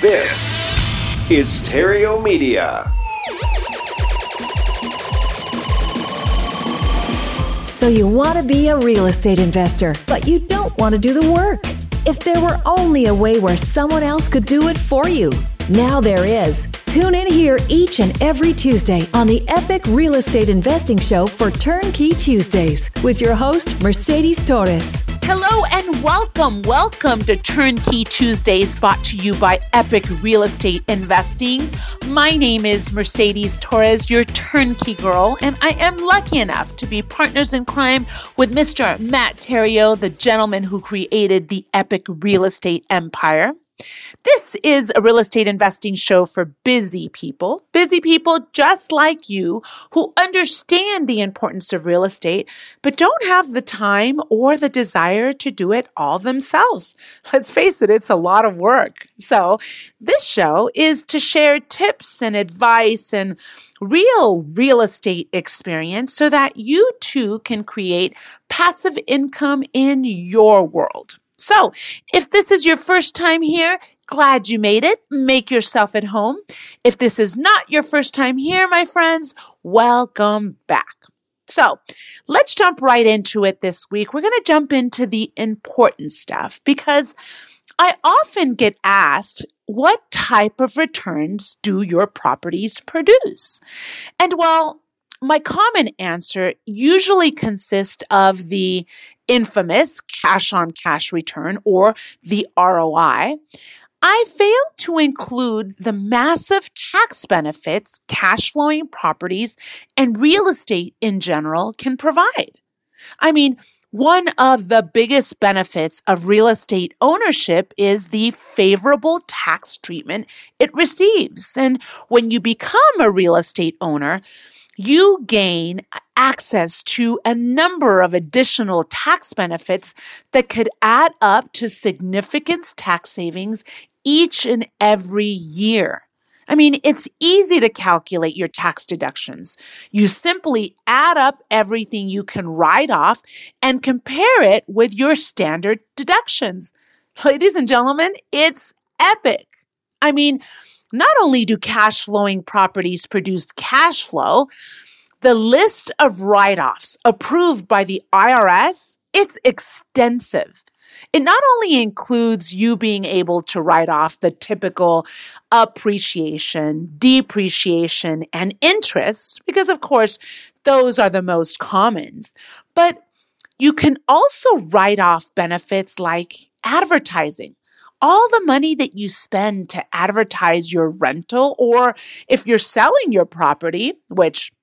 This is Stereo Media. So you want to be a real estate investor, but you don't want to do the work. If there were only a way where someone else could do it for you. Now there is. Tune in here each and every Tuesday on the Epic Real Estate Investing Show for Turnkey Tuesdays with your host, Mercedes Torres. Hello and welcome. Welcome to Turnkey Tuesdays, brought to you by Epic Real Estate Investing. My name is Mercedes Torres, your turnkey girl, and I am lucky enough to be partners in crime with Mr. Matt Theriault, the gentleman who created the Epic Real Estate Empire. This is a real estate investing show for busy people just like you who understand the importance of real estate, but don't have the time or the desire to do it all themselves. Let's face it, it's a lot of work. So this show is to share tips and advice and real estate experience so that you too can create passive income in your world. So, if this is your first time here, glad you made it. Make yourself at home. If this is not your first time here, my friends, welcome back. So, let's jump right into it this week. We're going to jump into the important stuff because I often get asked, what type of returns do your properties produce? And well, my common answer usually consists of the infamous cash-on-cash return, or the ROI. I fail to include the massive tax benefits cash flowing properties and real estate in general can provide. I mean, one of the biggest benefits of real estate ownership is the favorable tax treatment it receives. And when you become a real estate owner, you gain access to a number of additional tax benefits that could add up to significant tax savings each and every year. I mean, it's easy to calculate your tax deductions. You simply add up everything you can write off and compare it with your standard deductions. Ladies and gentlemen, it's epic. I mean, not only do cash flowing properties produce cash flow, the list of write-offs approved by the IRS, it's extensive. It not only includes you being able to write off the typical appreciation, depreciation, and interest, because of course, those are the most common, but you can also write off benefits like advertising. All the money that you spend to advertise your rental, or if you're selling your property, which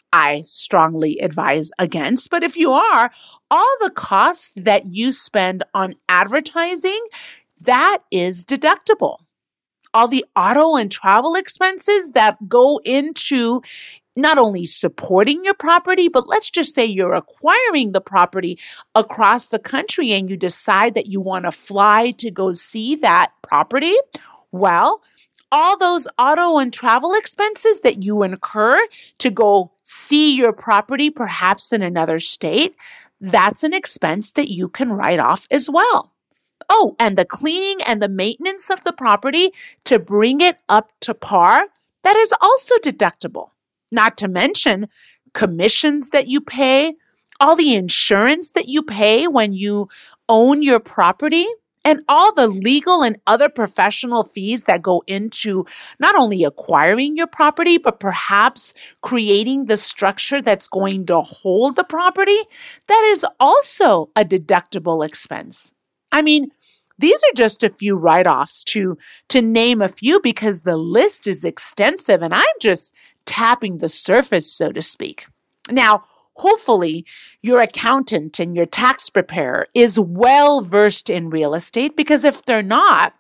I strongly advise against, but if you are, all the costs that you spend on advertising, that is deductible. All the auto and travel expenses that go into not only supporting your property, but let's just say you're acquiring the property across the country and you decide that you want to fly to go see that property. Well, all those auto and travel expenses that you incur to go see your property, perhaps in another state, that's an expense that you can write off as well. Oh, and the cleaning and the maintenance of the property to bring it up to par, that is also deductible. Not to mention commissions that you pay, all the insurance that you pay when you own your property, and all the legal and other professional fees that go into not only acquiring your property, but perhaps creating the structure that's going to hold the property, that is also a deductible expense. I mean, these are just a few write-offs to name a few because the list is extensive and I'm just tapping the surface, so to speak. Now, hopefully, your accountant and your tax preparer is well versed in real estate because if they're not,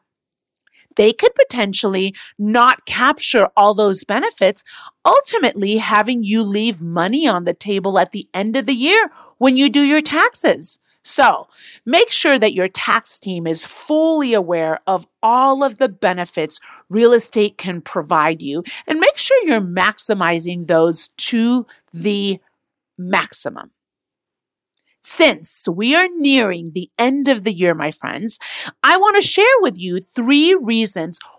they could potentially not capture all those benefits, ultimately having you leave money on the table at the end of the year when you do your taxes. So make sure that your tax team is fully aware of all of the benefits real estate can provide you, and make sure you're maximizing those to the maximum. Since we are nearing the end of the year, my friends, I want to share with you 3 reasons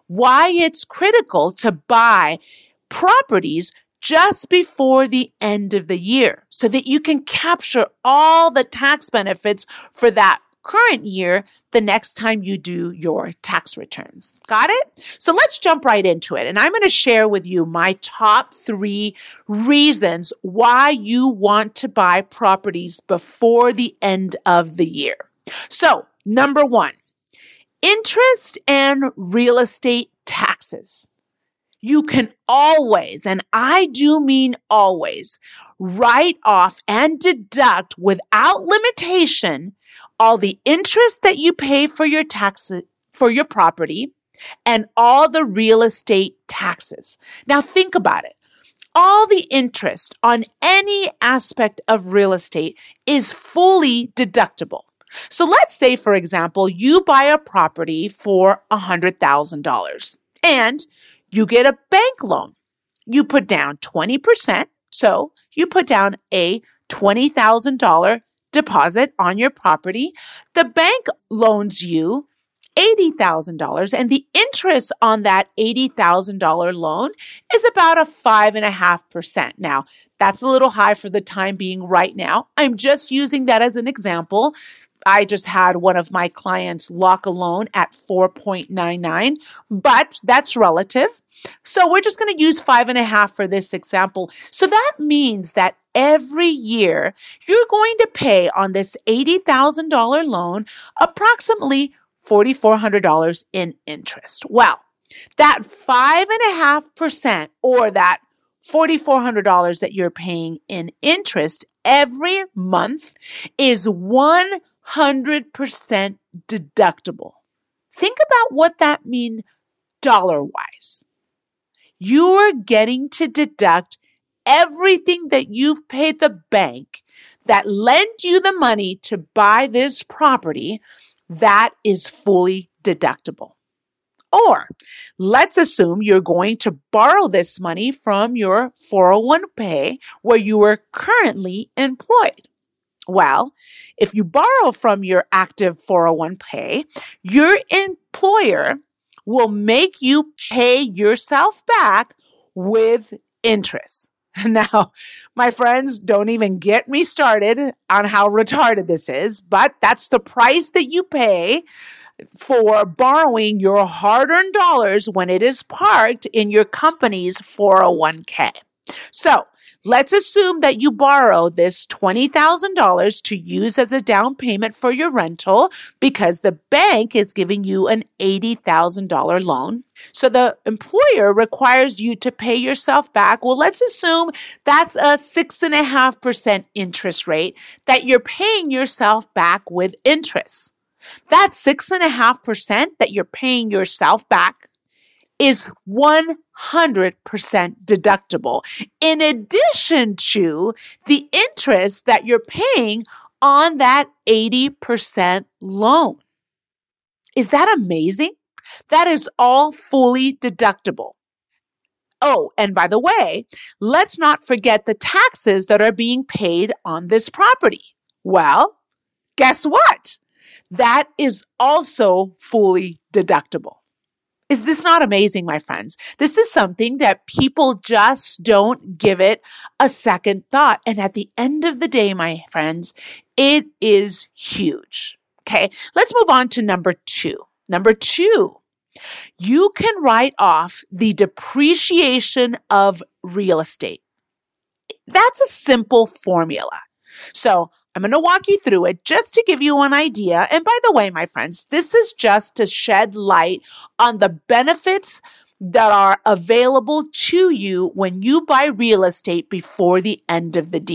why it's critical to buy properties just before the end of the year so that you can capture all the tax benefits for that current year the next time you do your tax returns. Got it? So let's jump right into it. And I'm going to share with you my top 3 reasons why you want to buy properties before the end of the year. So, number 1, interest and real estate taxes. You can always, and I do mean always, write off and deduct without limitation all the interest that you pay for your taxes, for your property, and all the real estate taxes. Now think about it. All the interest on any aspect of real estate is fully deductible. So let's say, for example, you buy a property for $100,000 and you get a bank loan. You put down 20%. So you put down a $20,000 deposit on your property. The bank loans you $80,000, and the interest on that $80,000 loan is about a 5.5%. Now, that's a little high for the time being right now. I'm just using that as an example. I just had one of my clients lock a loan at 4.99, but that's relative. So we're just going to use 5.5 for this example. So that means that every year you're going to pay on this $80,000 loan approximately $4,400 in interest. Well, that 5.5% or that $4,400 that you're paying in interest every month is 100% deductible. Think about what that means dollar-wise. You're getting to deduct everything that you've paid the bank that lent you the money to buy this property. That is fully deductible. Or let's assume you're going to borrow this money from your 401k where you are currently employed. Well, if you borrow from your active 401k, your employer will make you pay yourself back with interest. Now, my friends, don't even get me started on how retarded this is, but that's the price that you pay for borrowing your hard-earned dollars when it is parked in your company's 401k. So, let's assume that you borrow this $20,000 to use as a down payment for your rental because the bank is giving you an $80,000 loan. So the employer requires you to pay yourself back. Well, let's assume that's a 6.5% interest rate that you're paying yourself back with interest. That 6.5% that you're paying yourself back is 100% deductible, in addition to the interest that you're paying on that 80% loan. Is that amazing? That is all fully deductible. Oh, and by the way, let's not forget the taxes that are being paid on this property. Well, guess what? That is also fully deductible. Is this not amazing, my friends? This is something that people just don't give it a second thought. And at the end of the day, my friends, it is huge. Okay, let's move on to number 2. Number 2, you can write off the depreciation of real estate. That's a simple formula. So I'm going to walk you through it just to give you an idea. And by the way, my friends, this is just to shed light on the benefits that are available to you when you buy real estate before the end of the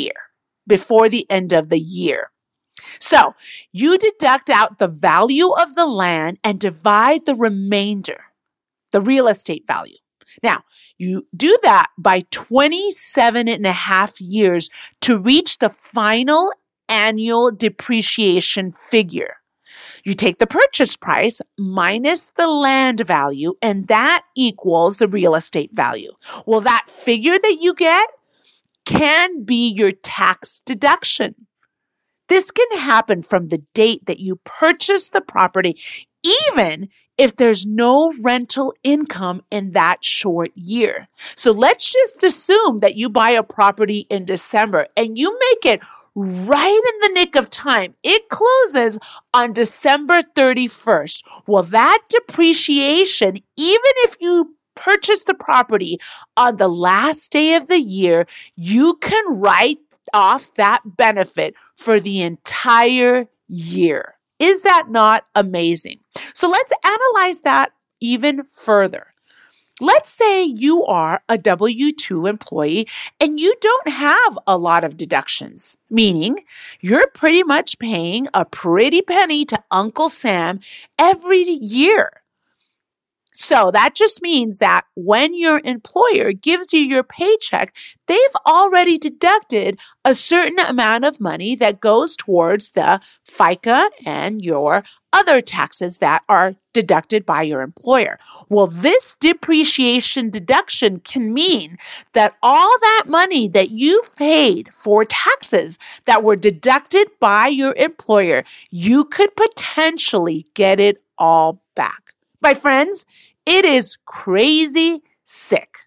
year. So you deduct out the value of the land and divide the remainder, the real estate value. Now, you do that by 27.5 years to reach the final annual depreciation figure. You take the purchase price minus the land value, and that equals the real estate value. Well, that figure that you get can be your tax deduction. This can happen from the date that you purchase the property, even if there's no rental income in that short year. So let's just assume that you buy a property in December and you make it right in the nick of time. It closes on December 31st. Well, that depreciation, even if you purchase the property on the last day of the year, you can write off that benefit for the entire year. Is that not amazing? So let's analyze that even further. Let's say you are a W-2 employee and you don't have a lot of deductions, meaning you're pretty much paying a pretty penny to Uncle Sam every year. So that just means that when your employer gives you your paycheck, they've already deducted a certain amount of money that goes towards the FICA and your other taxes that are deducted by your employer. Well, this depreciation deduction can mean that all that money that you've paid for taxes that were deducted by your employer, you could potentially get it all back. My friends, it is crazy sick.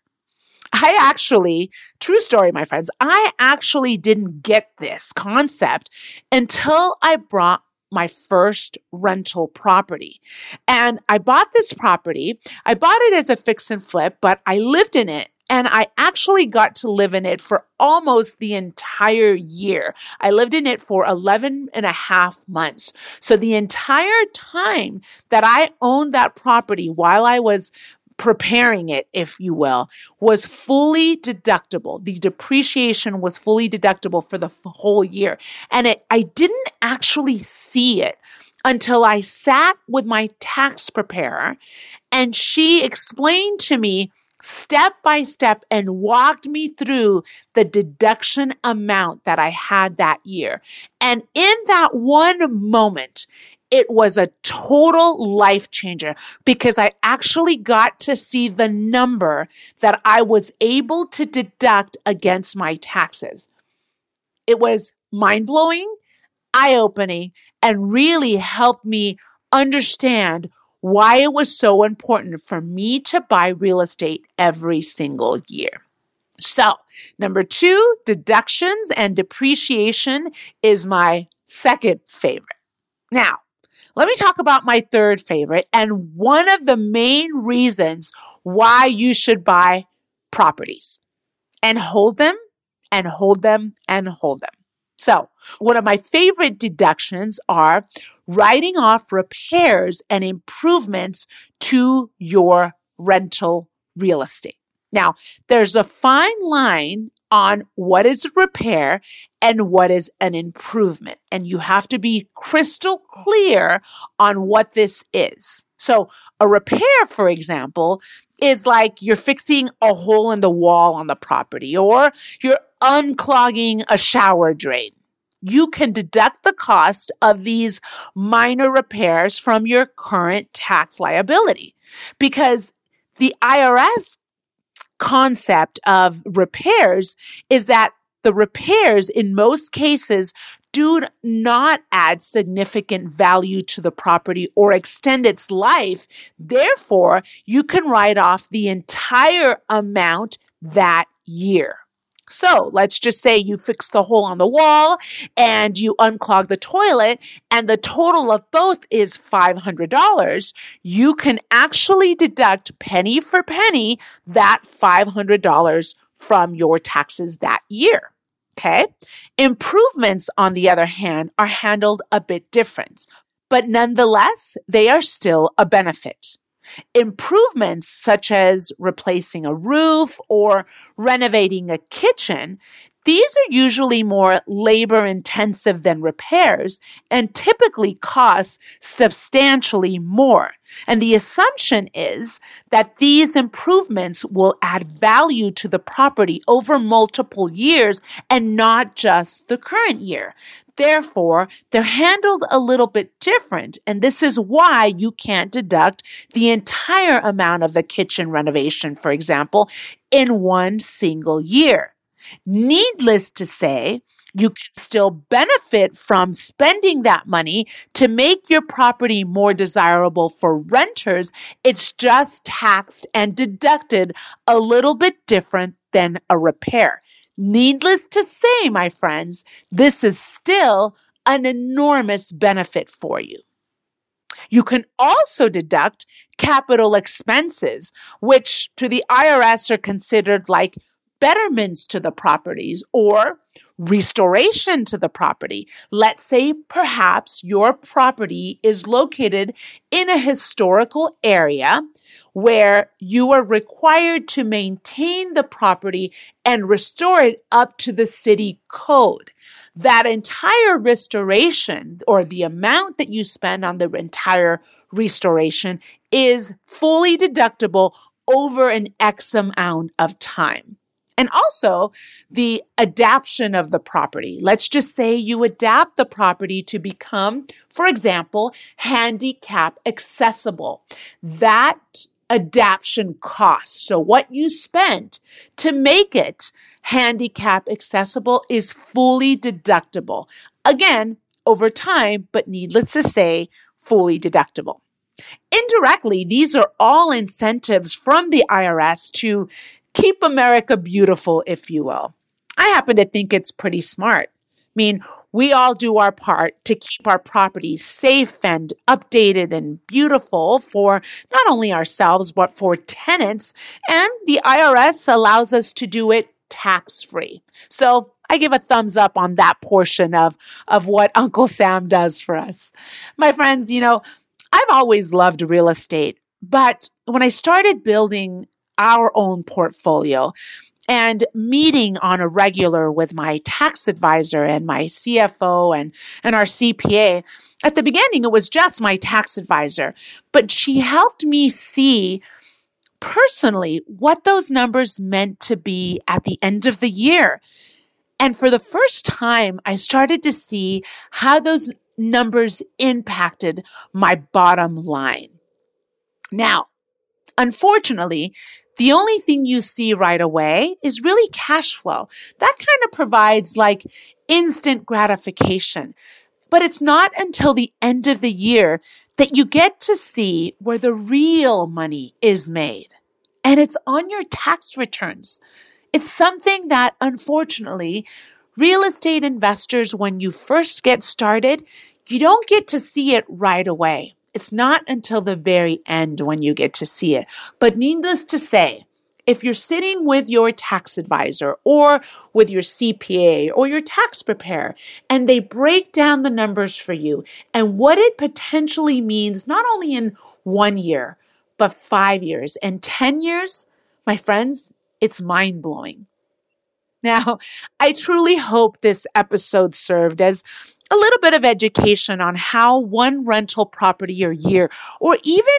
True story, my friends, I actually didn't get this concept until I bought my first rental property. And I bought this property. I bought it as a fix and flip, but I lived in it. And I actually got to live in it for almost the entire year. I lived in it for 11 and a half months. So the entire time that I owned that property while I was preparing it, if you will, was fully deductible. The depreciation was fully deductible for the whole year. And I didn't actually see it until I sat with my tax preparer and she explained to me step by step and walked me through the deduction amount that I had that year. And in that one moment, it was a total life changer because I actually got to see the number that I was able to deduct against my taxes. It was mind-blowing, eye-opening, and really helped me understand why it was so important for me to buy real estate every single year. So, number 2, deductions and depreciation is my second favorite. Now, let me talk about my third favorite and one of the main reasons why you should buy properties and hold them and hold them and hold them. So, one of my favorite deductions are writing off repairs and improvements to your rental real estate. Now, there's a fine line on what is a repair and what is an improvement, and you have to be crystal clear on what this is. So, a repair, for example, is like you're fixing a hole in the wall on the property or you're unclogging a shower drain. You can deduct the cost of these minor repairs from your current tax liability because the IRS concept of repairs is that the repairs in most cases do not add significant value to the property or extend its life. Therefore, you can write off the entire amount that year. So let's just say you fix the hole on the wall and you unclog the toilet and the total of both is $500. You can actually deduct penny for penny that $500 from your taxes that year. Okay. Improvements, on the other hand, are handled a bit different, but nonetheless, they are still a benefit. Improvements such as replacing a roof or renovating a kitchen, these are usually more labor intensive than repairs and typically cost substantially more. And the assumption is that these improvements will add value to the property over multiple years and not just the current year. Therefore, they're handled a little bit different, and this is why you can't deduct the entire amount of the kitchen renovation, for example, in one single year. Needless to say, You can still benefit from spending that money to make your property more desirable for renters. It's just taxed and deducted a little bit different than a repair. Needless to say, my friends, this is still an enormous benefit for you. You can also deduct capital expenses, which to the IRS are considered like betterments to the properties or restoration to the property. Let's say perhaps your property is located in a historical area where you are required to maintain the property and restore it up to the city code. That entire restoration, or the amount that you spend on the entire restoration, is fully deductible over an X amount of time. And also the adaptation of the property. Let's just say you adapt the property to become, for example, handicap accessible. That adaptation cost, so what you spent to make it handicap accessible, is fully deductible. Again, over time, but needless to say, fully deductible. Indirectly, these are all incentives from the IRS to keep America beautiful, if you will. I happen to think it's pretty smart. I mean, we all do our part to keep our properties safe and updated and beautiful for not only ourselves, but for tenants. And the IRS allows us to do it tax-free. So I give a thumbs up on that portion of what Uncle Sam does for us. My friends, I've always loved real estate, but when I started building our own portfolio and meeting on a regular with my tax advisor and my CFO and our CPA, at the beginning, it was just my tax advisor, but she helped me see personally what those numbers meant to be at the end of the year. And for the first time, I started to see how those numbers impacted my bottom line. Now, unfortunately, the only thing you see right away is really cash flow. That kind of provides like instant gratification. But it's not until the end of the year that you get to see where the real money is made. And it's on your tax returns. It's something that, unfortunately, real estate investors, when you first get started, you don't get to see it right away. It's not until the very end when you get to see it. But needless to say, if you're sitting with your tax advisor or with your CPA or your tax preparer, and they break down the numbers for you and what it potentially means, not only in 1 year, but 5 years and 10 years, my friends, it's mind-blowing. Now, I truly hope this episode served as a little bit of education on how one rental property a year, or even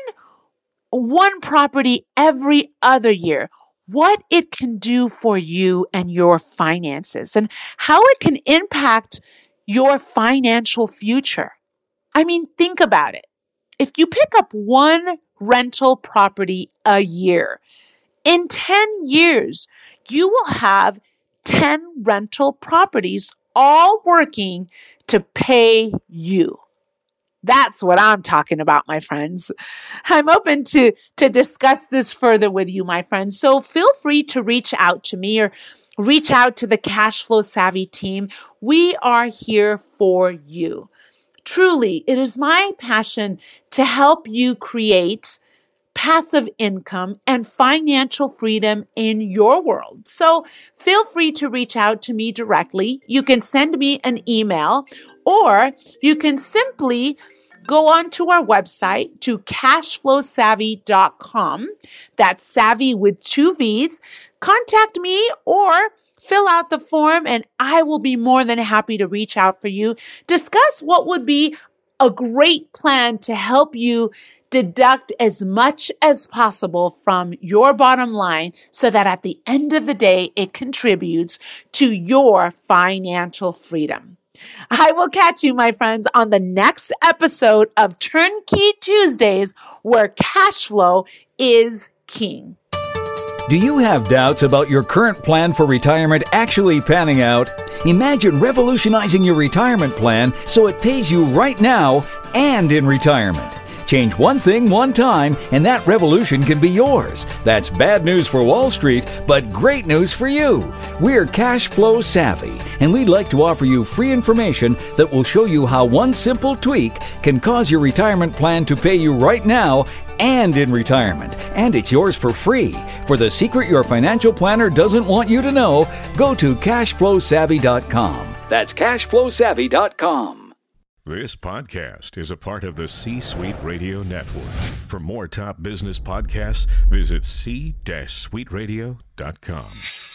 one property every other year, what it can do for you and your finances and how it can impact your financial future. I mean, think about it. If you pick up one rental property a year, in 10 years, you will have 10 rental properties all working to pay you. That's what I'm talking about, my friends. I'm open to discuss this further with you, my friends. So feel free to reach out to me or reach out to the Cash Flow Savvy team. We are here for you. Truly, it is my passion to help you create passive income and financial freedom in your world. So feel free to reach out to me directly. You can send me an email, or you can simply go on to our website to cashflowsavvy.com. That's savvy with 2 V's. Contact me or fill out the form and I will be more than happy to reach out for you. Discuss what would be a great plan to help you deduct as much as possible from your bottom line so that at the end of the day, it contributes to your financial freedom. I will catch you, my friends, on the next episode of Turnkey Tuesdays, where cash flow is king. Do you have doubts about your current plan for retirement actually panning out? Imagine revolutionizing your retirement plan so it pays you right now and in retirement. Change one thing one time, and that revolution can be yours. That's bad news for Wall Street, but great news for you. We're cash flow savvy, and we'd like to offer you free information that will show you how one simple tweak can cause your retirement plan to pay you right now and in retirement. And it's yours for free. For the secret your financial planner doesn't want you to know, go to cashflowsavvy.com. That's cashflowsavvy.com. This podcast is a part of the C-Suite Radio Network. For more top business podcasts, visit c-suiteradio.com.